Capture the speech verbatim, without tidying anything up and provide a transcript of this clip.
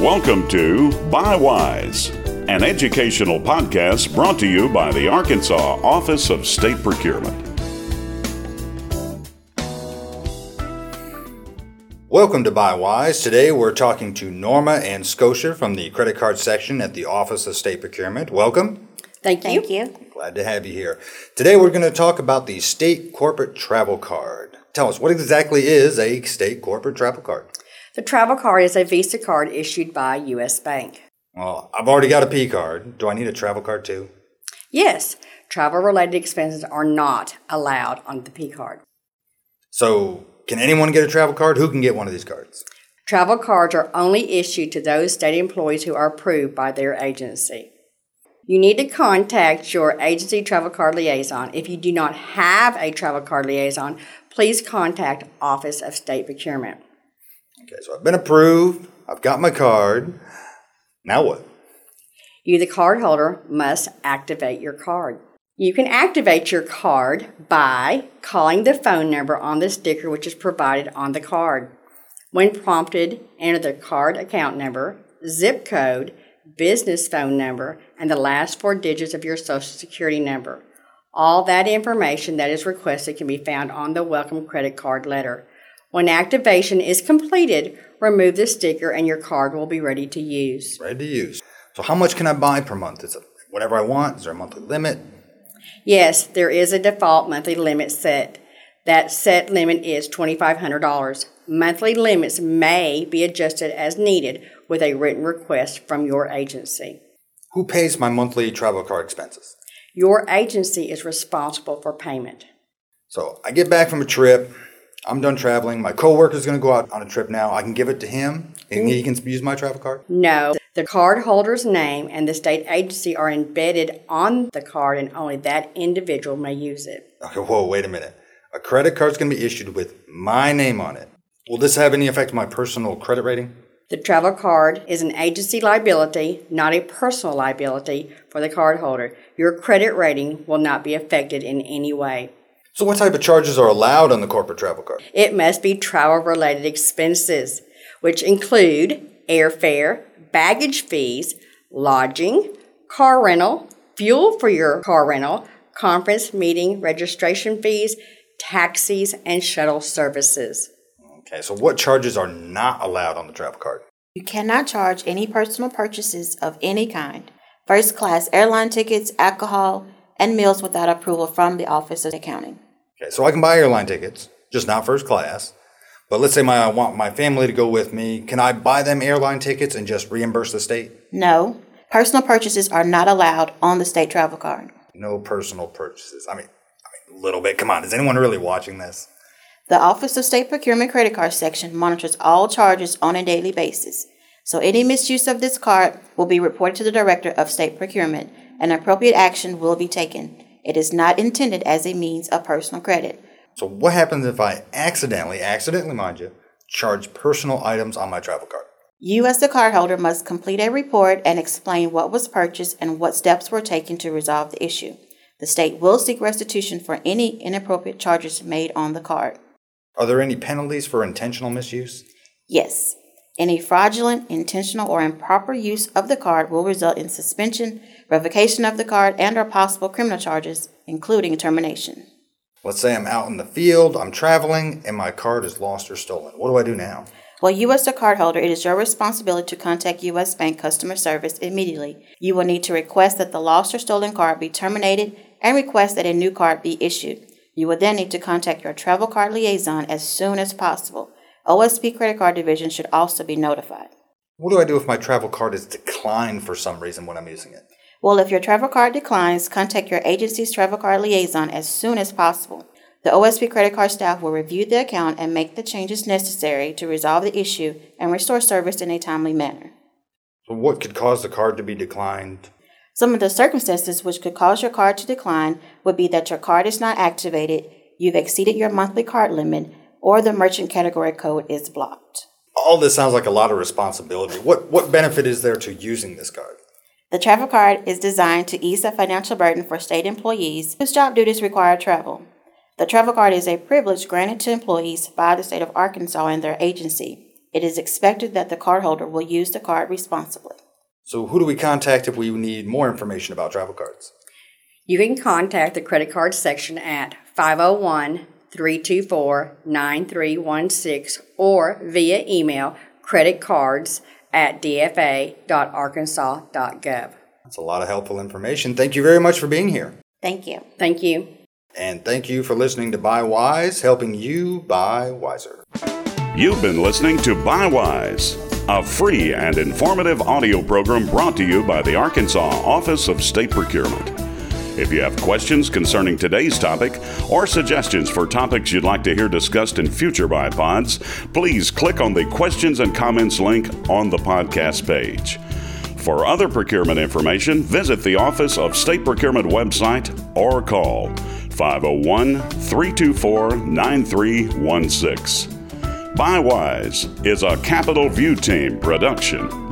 Welcome to Buy Wise, an educational podcast brought to you by the Arkansas Office of State Procurement. Welcome to Buy Wise. Today we're talking to Norma and Scotia from the credit card section at the Office of State Procurement. Welcome. Thank you. Thank you. Glad to have you here. Today we're going to talk about the state corporate travel card. Tell us, what exactly is a state corporate travel card? The travel card is a Visa card issued by U S Bank. Well, I've already got a P card. Do I need a travel card too? Yes, travel-related expenses are not allowed on the P card. So, can anyone get a travel card? Who can get one of these cards? Travel cards are only issued to those state employees who are approved by their agency. You need to contact your agency travel card liaison. If you do not have a travel card liaison, please contact Office of State Procurement. Okay, so I've been approved. I've got my card. Now what? You, the card holder, must activate your card. You can activate your card by calling the phone number on the sticker which is provided on the card. When prompted, enter the card account number, zip code, business phone number, and the last four digits of your Social Security number. All that information that is requested can be found on the welcome credit card letter. When activation is completed, remove the sticker and your card will be ready to use. Ready to use. So how much can I buy per month? Is it whatever I want? Is there a monthly limit? Yes, there is a default monthly limit set. That set limit is twenty-five hundred dollars. Monthly limits may be adjusted as needed with a written request from your agency. Who pays my monthly travel card expenses? Your agency is responsible for payment. So I get back from a trip. I'm done traveling. My coworker's going to go out on a trip now. I can give it to him, and he can use my travel card? No. The card holder's name and the state agency are embedded on the card, and only that individual may use it. Okay, whoa, wait a minute. A credit card's going to be issued with my name on it. Will this have any effect on my personal credit rating? The travel card is an agency liability, not a personal liability for the card holder. Your credit rating will not be affected in any way. So what type of charges are allowed on the corporate travel card? It must be travel-related expenses, which include airfare, baggage fees, lodging, car rental, fuel for your car rental, conference meeting registration fees, taxis, and shuttle services. Okay, so what charges are not allowed on the travel card? You cannot charge any personal purchases of any kind. First class airline tickets, alcohol, and meals without approval from the Office of Accounting. Okay, so I can buy airline tickets, just not first class. But let's say my, I want my family to go with me. Can I buy them airline tickets and just reimburse the state? No. Personal purchases are not allowed on the state travel card. No personal purchases. I mean, I mean, a little bit. Come on, is anyone really watching this? The Office of State Procurement Credit Card section monitors all charges on a daily basis. So any misuse of this card will be reported to the Director of State Procurement, and appropriate action will be taken. It is not intended as a means of personal credit. So what happens if I accidentally, accidentally mind you, charge personal items on my travel card? You as the cardholder must complete a report and explain what was purchased and what steps were taken to resolve the issue. The state will seek restitution for any inappropriate charges made on the card. Are there any penalties for intentional misuse? Yes. Any fraudulent, intentional, or improper use of the card will result in suspension, revocation of the card, and or possible criminal charges, including termination. Let's say I'm out in the field, I'm traveling, and my card is lost or stolen. What do I do now? Well, you as the cardholder, it is your responsibility to contact U S Bank customer service immediately. You will need to request that the lost or stolen card be terminated and request that a new card be issued. You will then need to contact your travel card liaison as soon as possible. O S P Credit Card Division should also be notified. What do I do if my travel card is declined for some reason when I'm using it? Well, if your travel card declines, contact your agency's travel card liaison as soon as possible. The O S P Credit Card staff will review the account and make the changes necessary to resolve the issue and restore service in a timely manner. So what could cause the card to be declined? Some of the circumstances which could cause your card to decline would be that your card is not activated, you've exceeded your monthly card limit, or the merchant category code is blocked. All this sounds like a lot of responsibility. What what benefit is there to using this card? The travel card is designed to ease the financial burden for state employees whose job duties require travel. The travel card is a privilege granted to employees by the state of Arkansas and their agency. It is expected that the cardholder will use the card responsibly. So who do we contact if we need more information about travel cards? You can contact the credit card section at five oh one, three two four, nine three one six or via email creditcards at d f a dot arkansas dot gov. That's a lot of helpful information. Thank you very much for being here. Thank you. Thank you. And thank you for listening to Buy Wise, helping you buy wiser. You've been listening to Buy Wise, a free and informative audio program brought to you by the Arkansas Office of State Procurement. If you have questions concerning today's topic or suggestions for topics you'd like to hear discussed in future BuyPods, please click on the questions and comments link on the podcast page. For other procurement information, visit the Office of State Procurement website or call five oh one, three two four, nine three one six. Buy Wise is a Capital View Team production.